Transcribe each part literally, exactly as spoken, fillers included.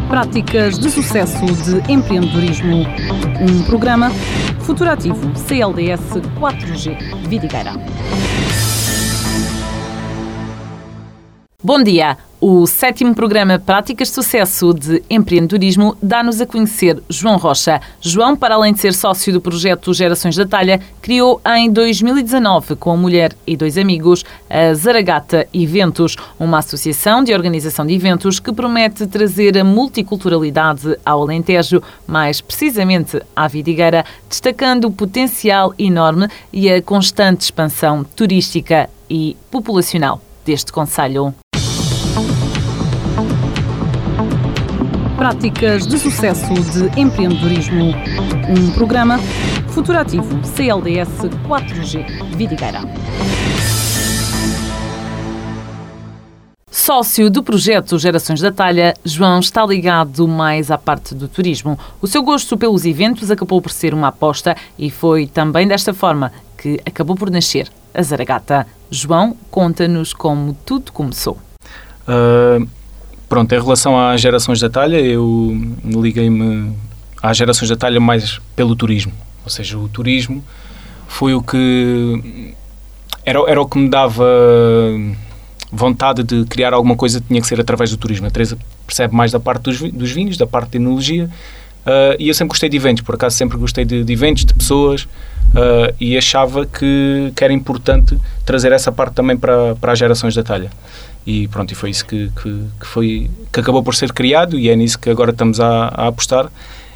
Práticas de Sucesso de Empreendedorismo. Um programa futurativo C L D S quatro G Vidigueira. Bom dia! O sétimo programa Práticas de Sucesso de Empreendedorismo dá-nos a conhecer João Rocha. João, para além de ser sócio do projeto Gerações da Talha, criou em dois mil e dezanove, com a mulher e dois amigos, a Zaragata Eventos, uma associação de organização de eventos que promete trazer a multiculturalidade ao Alentejo, mais precisamente à Vidigueira, destacando o potencial enorme e a constante expansão turística e populacional deste concelho. Práticas de Sucesso de Empreendedorismo. Um programa futurativo C L D S quatro G Vidigueira. Sócio do projeto Gerações da Talha, João está ligado mais à parte do turismo. O seu gosto pelos eventos acabou por ser uma aposta e foi também desta forma que acabou por nascer a Zaragata. João, conta-nos como tudo começou. Uh, pronto, em relação às Gerações da Talha, eu liguei-me às Gerações da Talha mais pelo turismo. Ou seja, o turismo foi o que... Era, era o que me dava vontade de criar alguma coisa, tinha que ser através do turismo. A Teresa percebe mais da parte dos, dos vinhos, da parte de enologia, uh, e eu sempre gostei de eventos, por acaso sempre gostei de, de eventos, de pessoas, uh, e achava que, que era importante trazer essa parte também para, para as Gerações da Talha. E pronto, e foi isso que, que, que, foi, que acabou por ser criado, e é nisso que agora estamos a, a apostar.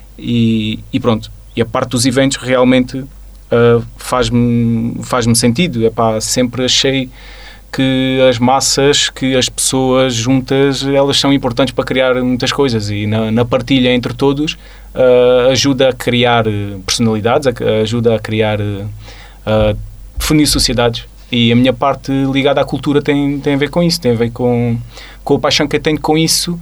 E, e pronto, e a parte dos eventos realmente uh, faz-me, faz-me sentido. Epá, sempre achei que as massas, que as pessoas juntas, elas são importantes para criar muitas coisas, e na, na partilha entre todos uh, ajuda a criar personalidades, ajuda a criar, uh, definir sociedades. E a minha parte ligada à cultura tem, tem a ver com isso, tem a ver com, com a paixão que eu tenho com isso,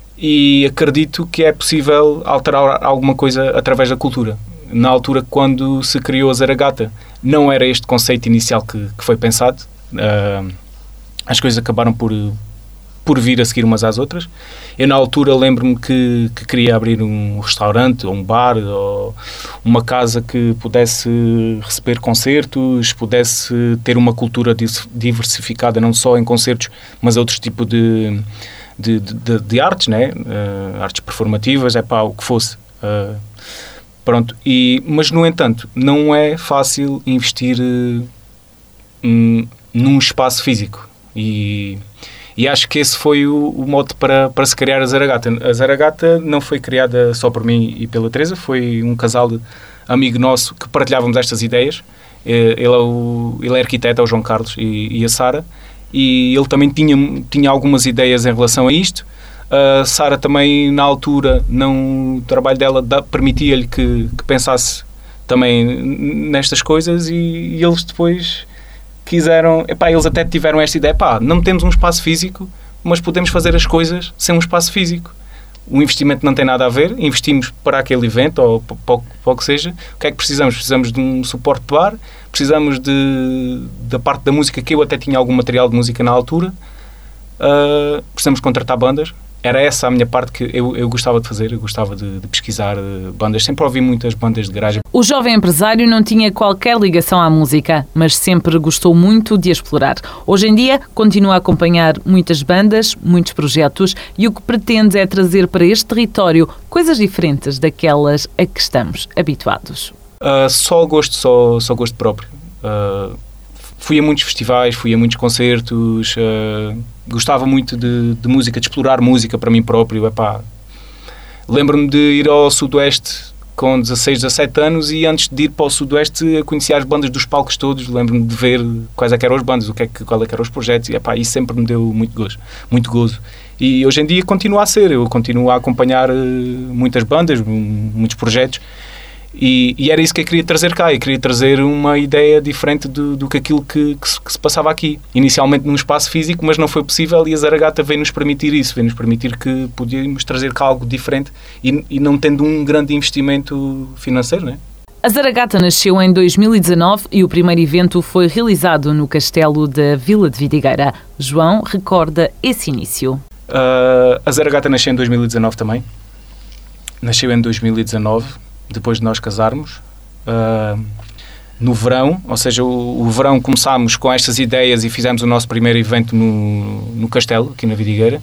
e acredito que é possível alterar alguma coisa através da cultura. Na altura, quando se criou a Zaragata, não era este conceito inicial que, que foi pensado. Uh, as coisas acabaram por, por vir a seguir umas às outras. Eu, na altura, lembro-me que, que queria abrir um restaurante, ou um bar, ou uma casa que pudesse receber concertos, pudesse ter uma cultura diversificada, não só em concertos, mas outros tipos de, de, de, de artes, né? Uh, artes performativas, é pá, o que fosse. Uh, pronto. E, mas, no entanto, não é fácil investir uh, um, num espaço físico. E, e acho que esse foi o, o mote para, para se criar a Zaragata. A Zaragata não foi criada só por mim e pela Teresa, foi um casal de amigo nosso que partilhávamos estas ideias. Ele é, o, ele é arquiteto, é o João Carlos, e, e a Sara, e ele também tinha, tinha algumas ideias em relação a isto. A Sara também, na altura, não, o trabalho dela da, permitia-lhe que, que pensasse também nestas coisas, e, e eles depois quiseram, epá, eles até tiveram esta ideia, pá, não temos um espaço físico, mas podemos fazer as coisas sem um espaço físico. O investimento não tem nada a ver, investimos para aquele evento, ou para o que seja. O que é que precisamos? Precisamos de um suporte de bar, precisamos de, da parte da música, que eu até tinha algum material de música na altura, uh, precisamos contratar bandas. Era essa a minha parte que eu, eu gostava de fazer, eu gostava de, de pesquisar bandas, sempre ouvi muitas bandas de garagem. O jovem empresário não tinha qualquer ligação à música, mas sempre gostou muito de explorar. Hoje em dia, continua a acompanhar muitas bandas, muitos projetos, e o que pretende é trazer para este território coisas diferentes daquelas a que estamos habituados. Uh, só gosto, só, só gosto próprio. Uh, Fui a muitos festivais, fui a muitos concertos, uh, gostava muito de, de música, de explorar música para mim próprio. Epá, lembro-me de ir ao Sudoeste com dezasseis, dezassete anos, e antes de ir para o Sudoeste eu conhecia as bandas dos palcos todos, lembro-me de ver quais é que eram as bandas, o que é que, qual é que eram os projetos, e epá, isso sempre me deu muito gozo, muito gozo. E hoje em dia continua a ser, eu continuo a acompanhar uh, muitas bandas, muitos projetos. E, e era isso que eu queria trazer cá, eu queria trazer uma ideia diferente do, do que aquilo que, que, se, que se passava aqui. Inicialmente num espaço físico, mas não foi possível, e a Zaragata veio-nos permitir isso, veio-nos permitir que podíamos trazer cá algo diferente, e, e não tendo um grande investimento financeiro, né? A Zaragata nasceu em dois mil e dezanove e o primeiro evento foi realizado no castelo da Vila de Vidigueira. João recorda esse início. Uh, a Zaragata nasceu em dois mil e dezanove também. Nasceu em dois mil e dezanove, depois de nós casarmos. Uh, no verão, ou seja, o, o verão começámos com estas ideias e fizemos o nosso primeiro evento no, no Castelo, aqui na Vidigueira.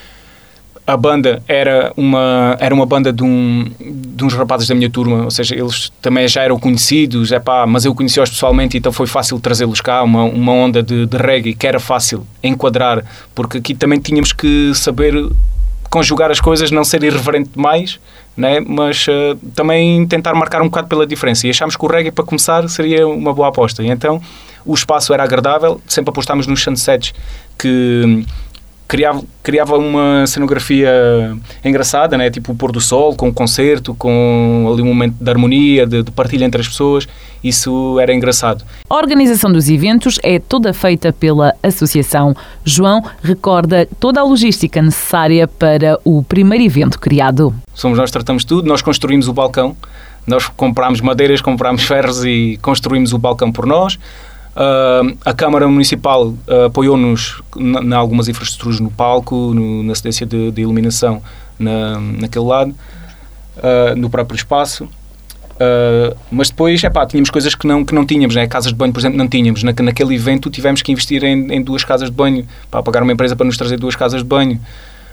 A banda era uma, era uma banda de, um, de uns rapazes da minha turma, ou seja, eles também já eram conhecidos, epá, mas eu conheci-os pessoalmente, então foi fácil trazê-los cá, uma, uma onda de, de reggae que era fácil enquadrar, porque aqui também tínhamos que saber conjugar as coisas, não ser irreverente demais, né? Mas uh, também tentar marcar um bocado pela diferença, e achámos que o reggae para começar seria uma boa aposta, e então o espaço era agradável, sempre apostámos nos sunsets que criava, criava uma cenografia engraçada, né? Tipo o pôr do sol, com um concerto, com ali um momento de harmonia, de, de partilha entre as pessoas, isso era engraçado. A organização dos eventos é toda feita pela associação. João recorda toda a logística necessária para o primeiro evento criado. Somos nós que tratamos tudo, nós construímos o balcão, nós comprámos madeiras, comprámos ferros e construímos o balcão por nós. Uh, a Câmara Municipal uh, apoiou-nos em algumas infraestruturas no palco, no, na cedência de, de iluminação na, naquele lado, uh, no próprio espaço. Uh, mas depois, epá, tínhamos coisas que não, que não tínhamos, né? Casas de banho, por exemplo, não tínhamos. Na, naquele evento tivemos que investir em, em duas casas de banho, para pagar uma empresa para nos trazer duas casas de banho.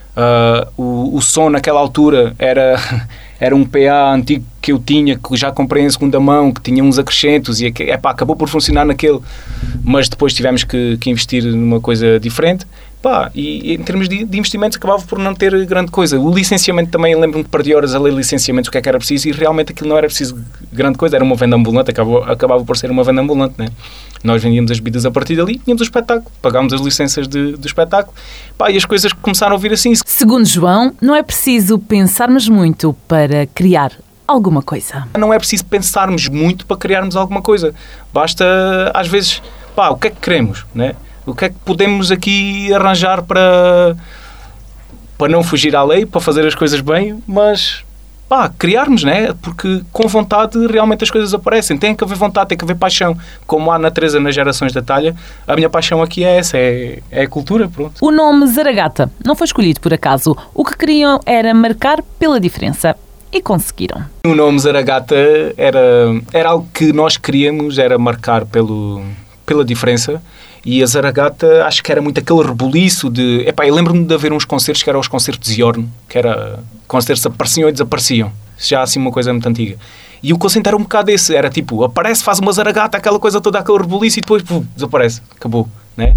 Uh, o, o som naquela altura era, era um P A antigo que eu tinha, que já comprei em segunda mão, que tinha uns acrescentos, e epá, acabou por funcionar naquele, mas depois tivemos que, que investir numa coisa diferente. Pá, e, e em termos de, de investimentos acabava por não ter grande coisa. O licenciamento também, lembro-me que perdi horas a ler licenciamentos, o que é que era preciso, e realmente aquilo não era preciso grande coisa, era uma venda ambulante, acabou, acabava por ser uma venda ambulante, né? Nós vendíamos as bebidas a partir dali, tínhamos o espetáculo, pagámos as licenças de, do espetáculo, pá, e as coisas começaram a vir assim. Segundo João, não é preciso pensarmos muito para criar alguma coisa. Não é preciso pensarmos muito para criarmos alguma coisa, basta, às vezes, pá, o que é que queremos, né? O que é que podemos aqui arranjar para, para não fugir à lei, para fazer as coisas bem, mas pá, criarmos, né? Porque com vontade realmente as coisas aparecem. Tem que haver vontade, tem que haver paixão. Como há na Teresa nas Gerações da Talha, a minha paixão aqui é essa, é, é a cultura, pronto. O nome Zaragata não foi escolhido por acaso. O que queriam era marcar pela diferença. E conseguiram. O nome Zaragata era, era algo que nós queríamos, era marcar pelo, pela diferença. E a Zaragata, acho que era muito aquele rebuliço de... Epá, eu lembro-me de haver uns concertos que eram os concertos de Yorn, que era... Concertos apareciam e desapareciam. Já assim uma coisa muito antiga. E o conceito era um bocado esse. Era tipo, aparece, faz uma Zaragata, aquela coisa toda, aquele rebuliço, e depois, pum, desaparece. Acabou, né?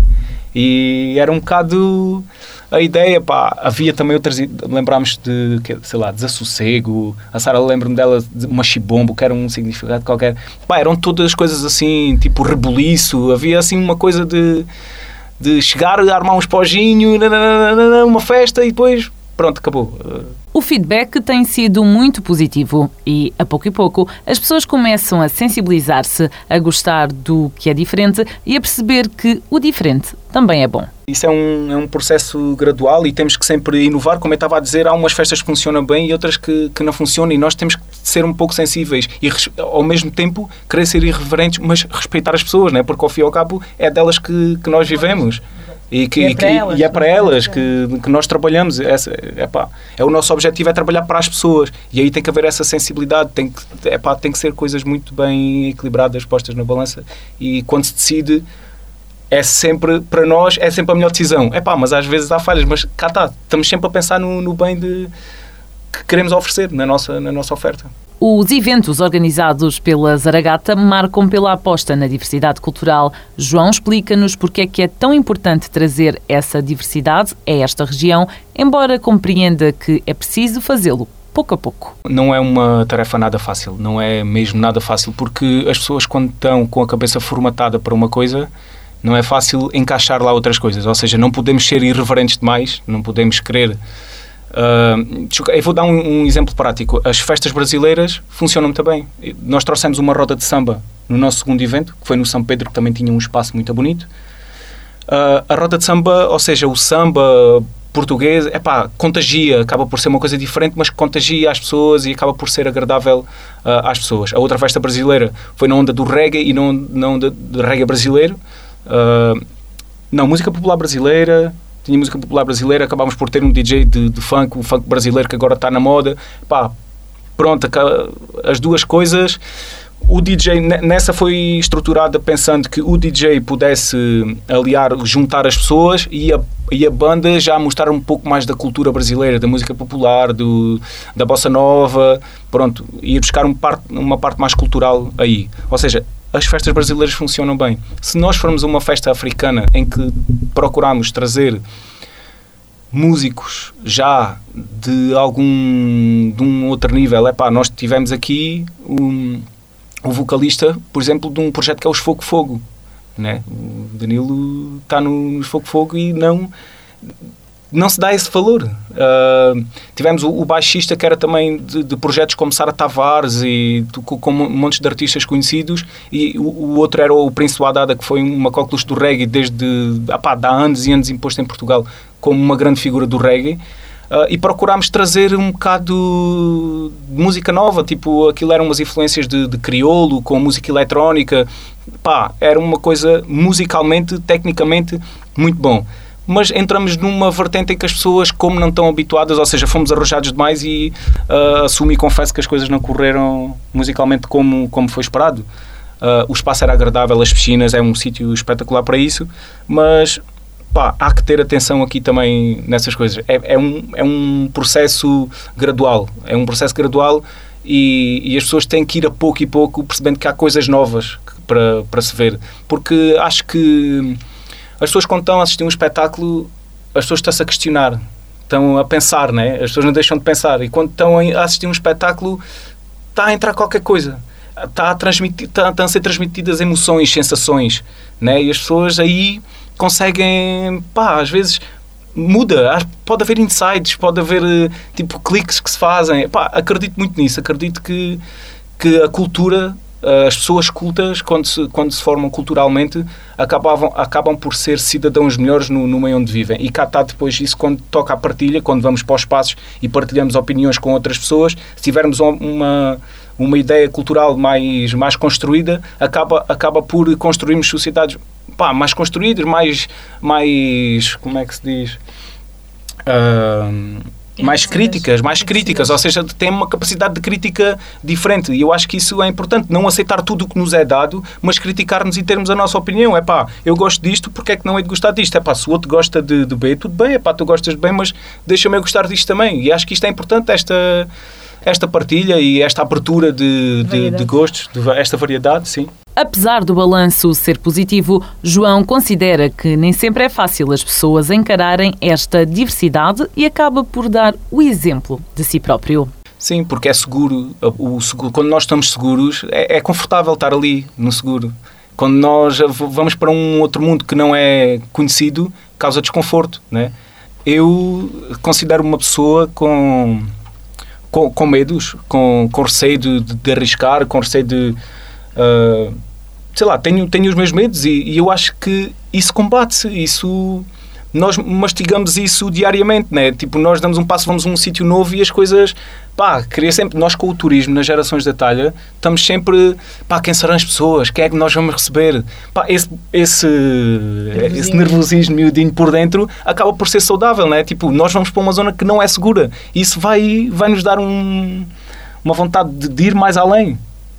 E era um bocado a ideia, pá. Havia também outras... Lembrámos de, sei lá, desassossego. A Sara, lembro-me dela de uma chibombo, que era um significado qualquer. Pá, eram todas coisas assim, tipo rebuliço. Havia assim uma coisa de, de chegar, armar um espoginho, uma festa, e depois, pronto, acabou. O feedback tem sido muito positivo e, a pouco e pouco, as pessoas começam a sensibilizar-se, a gostar do que é diferente e a perceber que o diferente também é bom. Isso é um, é um processo gradual e temos que sempre inovar. Como eu estava a dizer, há umas festas que funcionam bem e outras que, que não funcionam, e nós temos que ser um pouco sensíveis e, ao mesmo tempo, querer ser irreverentes, mas respeitar as pessoas, né? Porque, ao fim e ao cabo, é delas que, que nós vivemos. E, que, e, é, para e, elas, e é para elas que, que nós trabalhamos. Essa, epá, é o nosso objetivo, é trabalhar para as pessoas, e aí tem que haver essa sensibilidade, tem que, epá, tem que ser coisas muito bem equilibradas, postas na balança, e quando se decide é sempre, para nós, é sempre a melhor decisão. Epá, mas às vezes há falhas, mas cá está, estamos sempre a pensar no, no bem de, que queremos oferecer na nossa, na nossa oferta. Os eventos organizados pela Zaragata marcam pela aposta na diversidade cultural. João explica-nos porque é que é tão importante trazer essa diversidade a esta região, embora compreenda que é preciso fazê-lo pouco a pouco. Não é uma tarefa nada fácil, não é mesmo nada fácil, porque as pessoas, quando estão com a cabeça formatada para uma coisa, não é fácil encaixar lá outras coisas. Ou seja, não podemos ser irreverentes demais, não podemos querer... Uh, eu vou dar um, um exemplo prático. As festas brasileiras funcionam muito bem. Nós trouxemos uma roda de samba no nosso segundo evento, que foi no São Pedro, que também tinha um espaço muito bonito. Uh, a roda de samba, ou seja, o samba português, epá, contagia, acaba por ser uma coisa diferente, mas contagia as pessoas e acaba por ser agradável uh, às pessoas. A outra festa brasileira foi na onda do reggae e não na onda do reggae brasileiro. Uh, não, música popular brasileira... tinha música popular brasileira, acabámos por ter um D J de, de funk, o funk brasileiro que agora está na moda. Pá, pronto, as duas coisas. O D J, nessa foi estruturada pensando que o D J pudesse aliar, juntar as pessoas e a, e a banda já mostrar um pouco mais da cultura brasileira, da música popular, do, da bossa nova, pronto, ia buscar um parte, uma parte mais cultural aí. Ou seja, as festas brasileiras funcionam bem. Se nós formos a uma festa africana em que procuramos trazer músicos já de algum de um outro nível, é pá, nós tivemos aqui um, o vocalista, por exemplo, de um projeto que é os Fogo Fogo, né? O Danilo está nos Fogo Fogo e não não se dá esse valor. Uh, tivemos o, o baixista que era também de, de projetos como Sara Tavares e com, com montes de artistas conhecidos, e o, o outro era o Prince Wadada, que foi uma cóclus do reggae desde apá, há anos e anos imposto em Portugal como uma grande figura do reggae. Uh, e procurámos trazer um bocado de música nova, tipo, aquilo eram umas influências de, de crioulo, com música eletrónica. Pá, era uma coisa musicalmente, tecnicamente, muito bom. Mas entramos numa vertente em que as pessoas, como não estão habituadas, ou seja, fomos arrojados demais e uh, assumo e confesso que as coisas não correram musicalmente como, como foi esperado. Uh, o espaço era agradável, as piscinas, é um sítio espetacular para isso, mas pá, há que ter atenção aqui também nessas coisas. É, é, um, é um processo gradual, é um processo gradual e, e as pessoas têm que ir a pouco e pouco percebendo que há coisas novas para, para se ver. Porque acho que as pessoas, quando estão a assistir um espetáculo, as pessoas estão-se a questionar, estão a pensar, né? As pessoas não deixam de pensar. E quando estão a assistir um espetáculo, está a entrar qualquer coisa. Está a, transmitir, está, estão a ser transmitidas emoções, sensações, né? E as pessoas aí conseguem, pá, às vezes muda. Pode haver insights, pode haver, tipo, cliques que se fazem. Pá, acredito muito nisso. Acredito que, que a cultura... as pessoas cultas, quando se, quando se formam culturalmente, acabavam, acabam por ser cidadãos melhores no, no meio onde vivem. E cá está depois isso quando toca a partilha, quando vamos para os espaços e partilhamos opiniões com outras pessoas. Se tivermos uma, uma ideia cultural mais, mais construída, acaba, acaba por construirmos sociedades, pá, mais construídas, mais, mais... como é que se diz? Uh, mais críticas, mais críticas, ou seja, tem uma capacidade de crítica diferente, e eu acho que isso é importante, não aceitar tudo o que nos é dado, mas criticar-nos e termos a nossa opinião. É pá, eu gosto disto, porque é que não hei de gostar disto? É pá, se o outro gosta de, de B, tudo bem, é pá, tu gostas de bem, mas deixa-me eu gostar disto também, e acho que isto é importante, esta, esta partilha e esta abertura de, de, de gostos, de, esta variedade, sim. Apesar do balanço ser positivo, João considera que nem sempre é fácil as pessoas encararem esta diversidade e acaba por dar o exemplo de si próprio. Sim, porque é seguro. O seguro quando nós estamos seguros, é, é confortável estar ali no seguro. Quando nós vamos para um outro mundo que não é conhecido, causa desconforto, né? Eu considero uma pessoa com, com, com medos, com, com receio de, de arriscar, com receio de... Uh, sei lá, tenho, tenho os meus medos e, e eu acho que isso combate-se, isso, nós mastigamos isso diariamente, né? Tipo, nós damos um passo, vamos a um sítio novo e as coisas, pá, queria sempre, nós com o turismo, nas gerações da talha, estamos sempre, pá, quem serão as pessoas, quem é que nós vamos receber, pá, esse, esse, nervosismo. esse nervosismo miudinho por dentro acaba por ser saudável, né? Tipo, nós vamos para uma zona que não é segura e isso vai, vai nos dar um, uma vontade de, de ir mais além.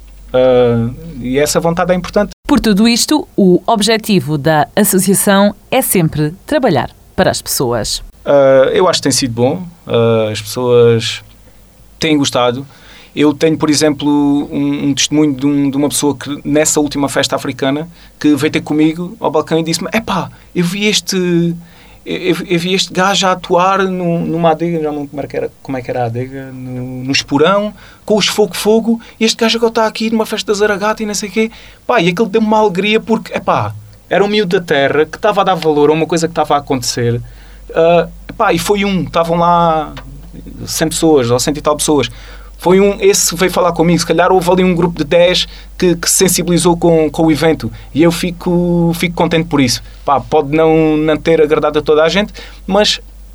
Uh, e essa vontade é importante. Por tudo isto, o objetivo da associação é sempre trabalhar para as pessoas. Uh, eu acho que tem sido bom, uh, as pessoas têm gostado. Eu tenho, por exemplo, um, um testemunho de, um, de uma pessoa que nessa última festa africana que veio ter comigo ao balcão e disse-me: epá, eu vi este... Eu, eu vi este gajo a atuar no, numa adega, já não como é que era, como é que era a adega, no, no Esporão, com os fogo-fogo, e este gajo agora está aqui numa festa da Zaragata e não sei o quê. Pá, e aquilo deu-me uma alegria porque, epá, era um miúdo da terra que estava a dar valor a uma coisa que estava a acontecer. Uh, epá, e foi um, estavam lá cem pessoas, ou cento e tal pessoas. Foi um, esse veio falar comigo, se calhar houve ali um grupo de dez que, que se sensibilizou com, com o evento e eu fico, fico contente por isso. Pá, pode não, não ter agradado a toda a gente, mas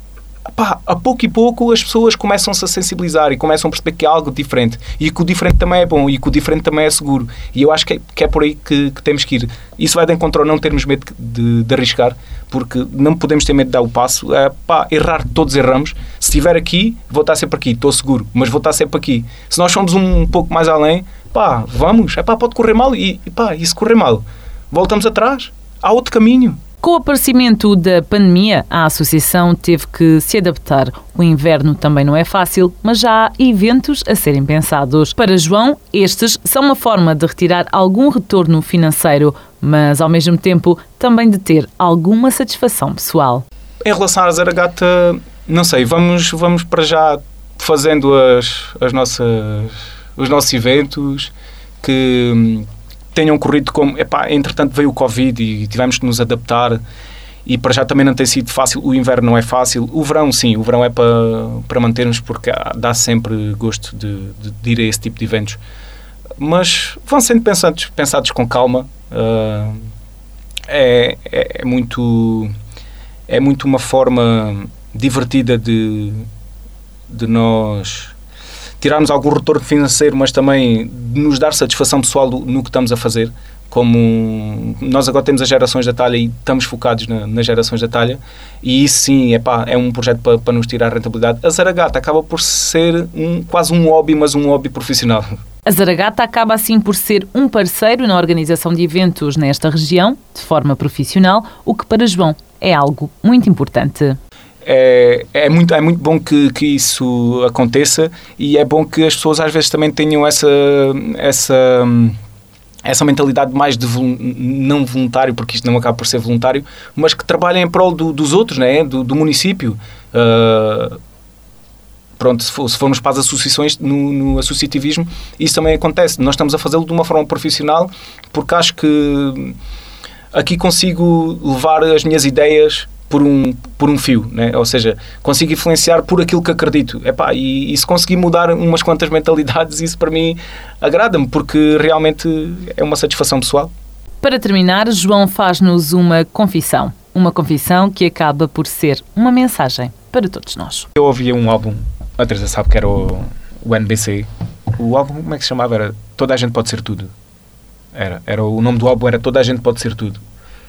pá, a pouco e pouco as pessoas começam-se a sensibilizar e começam a perceber que é algo diferente e que o diferente também é bom e que o diferente também é seguro. E eu acho que é, que é por aí que, que temos que ir. Isso vai de encontro a não termos medo de, de arriscar, porque não podemos ter medo de dar o passo. É, pá, errar, todos erramos. Se estiver aqui, vou estar sempre aqui, estou seguro, mas vou estar sempre aqui. Se nós somos um, um pouco mais além, pá, vamos, é pá, pode correr mal e, e pá, e se correr mal, voltamos atrás, há outro caminho. Com o aparecimento da pandemia, a associação teve que se adaptar. O inverno também não é fácil, mas já há eventos a serem pensados. Para João, estes são uma forma de retirar algum retorno financeiro, mas ao mesmo tempo também de ter alguma satisfação pessoal. Em relação à Zaragata, não sei, vamos, vamos para já fazendo as, as nossas, os nossos eventos que tenham corrido como... Epá, entretanto veio o Covid e tivemos que nos adaptar e para já também não tem sido fácil. O inverno não é fácil. O verão, sim, o verão é para, para mantermos porque dá sempre gosto de, de, de ir a esse tipo de eventos. Mas vão sendo pensados, pensados com calma. Uh, é, é, é, muito, é muito uma forma divertida de, de nós... tirarmos algum retorno financeiro, mas também de nos dar satisfação pessoal no que estamos a fazer. Como nós agora temos as gerações da talha e estamos focados na, nas gerações da talha, e isso sim, epá, é um projeto para, para nos tirar a rentabilidade. A Zaragata acaba por ser um, quase um hobby, mas um hobby profissional. A Zaragata acaba assim por ser um parceiro na organização de eventos nesta região, de forma profissional, o que para João é algo muito importante. É, é, muito, é muito bom que, que isso aconteça e é bom que as pessoas às vezes também tenham essa, essa, essa mentalidade mais de volu- não voluntário, porque isto não acaba por ser voluntário, mas que trabalhem em prol do, dos outros, né? do, do município. Uh, pronto, se, for, se formos para as associações, no, no associativismo, isso também acontece. Nós estamos a fazê-lo de uma forma profissional porque acho que aqui consigo levar as minhas ideias por um, por um fio, né? Ou seja, consigo influenciar por aquilo que acredito. Epá, e, e se conseguir mudar umas quantas mentalidades, isso para mim agrada-me, porque realmente é uma satisfação pessoal. Para terminar, João faz-nos uma confissão. Uma confissão que acaba por ser uma mensagem para todos nós. Eu ouvia um álbum, a Teresa sabe que era o, o N B C. O álbum, como é que se chamava? Era Toda a Gente Pode Ser Tudo. Era, era, o nome do álbum era Toda a Gente Pode Ser Tudo.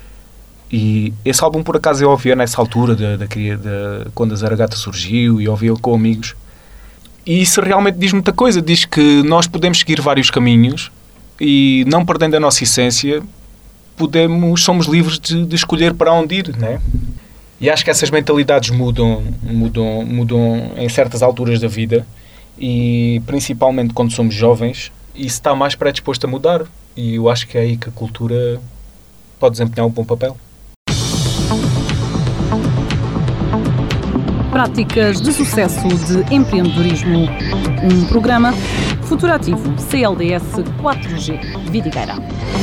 E esse álbum, por acaso, eu ouvia nessa altura, da, da, da, quando a Zaragata surgiu, e ouvia com amigos. E isso realmente diz muita coisa. Diz que nós podemos seguir vários caminhos e, não perdendo a nossa essência, podemos, somos livres de, de escolher para onde ir, né? E acho que essas mentalidades mudam, mudam, mudam em certas alturas da vida e, principalmente, quando somos jovens, isso está mais predisposto a mudar. E eu acho que é aí que a cultura pode desempenhar um bom papel. Práticas de Sucesso de Empreendedorismo. Um programa Futurativo C L D S quatro G Vidigueira.